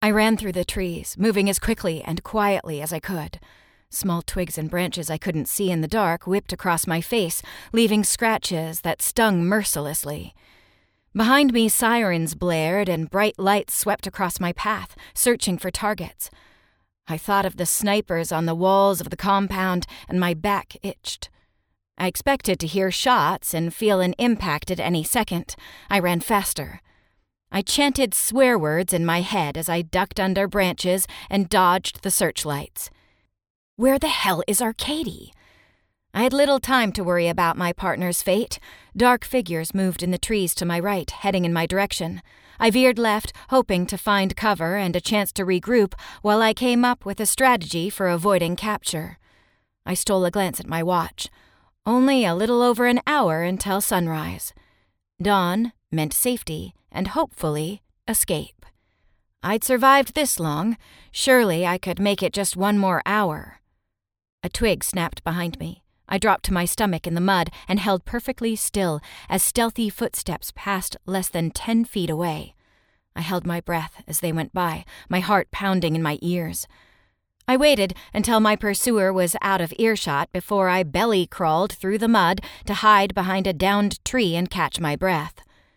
I ran through the trees, moving as quickly and quietly as I could. Small twigs and branches I couldn't see in the dark whipped across my face, leaving scratches that stung mercilessly. Behind me, sirens blared and bright lights swept across my path, searching for targets. I thought of the snipers on the walls of the compound, and my back itched. I expected to hear shots and feel an impact at any second. I ran faster. I chanted swear words in my head as I ducked under branches and dodged the searchlights. Where the hell is Arkady? I had little time to worry about my partner's fate. Dark figures moved in the trees to my right, heading in my direction. I veered left, hoping to find cover and a chance to regroup while I came up with a strategy for avoiding capture. I stole a glance at my watch. Only a little over an hour until sunrise. Dawn meant safety and, hopefully, escape. I'd survived this long. Surely I could make it just one more hour. A twig snapped behind me. I dropped to my stomach in the mud and held perfectly still as stealthy footsteps passed less than 10 feet away. I held my breath as they went by, my heart pounding in my ears. I waited until my pursuer was out of earshot before I belly crawled through the mud to hide behind a downed tree and catch my breath.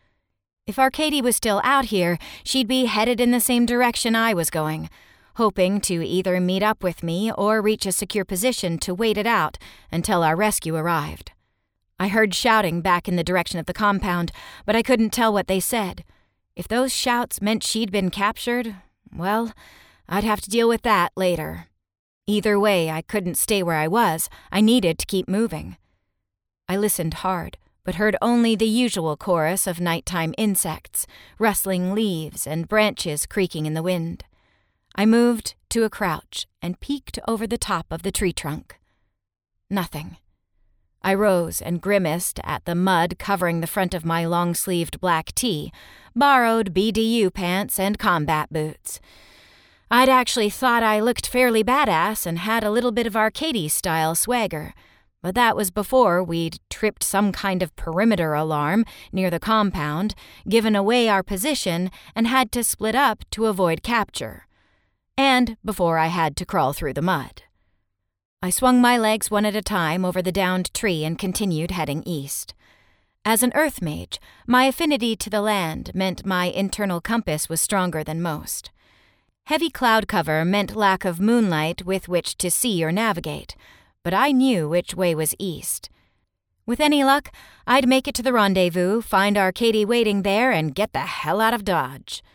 If Arkady was still out here, she'd be headed in the same direction I was going, hoping to either meet up with me or reach a secure position to wait it out until our rescue arrived. I heard shouting back in the direction of the compound, but I couldn't tell what they said. If those shouts meant she'd been captured, well, I'd have to deal with that later. Either way, I couldn't stay where I was. I needed to keep moving. I listened hard, but heard only the usual chorus of nighttime insects, rustling leaves and branches creaking in the wind. I moved to a crouch and peeked over the top of the tree trunk. Nothing. I rose and grimaced at the mud covering the front of my long-sleeved black tee, borrowed BDU pants and combat boots. I'd actually thought I looked fairly badass and had a little bit of Arkady-style swagger, but that was before we'd tripped some kind of perimeter alarm near the compound, given away our position, and had to split up to avoid capture. And before I had to crawl through the mud. I swung my legs one at a time over the downed tree and continued heading east. As an earth mage, my affinity to the land meant my internal compass was stronger than most. Heavy cloud cover meant lack of moonlight with which to see or navigate, but I knew which way was east. With any luck, I'd make it to the rendezvous, find Arkady waiting there, and get the hell out of Dodge.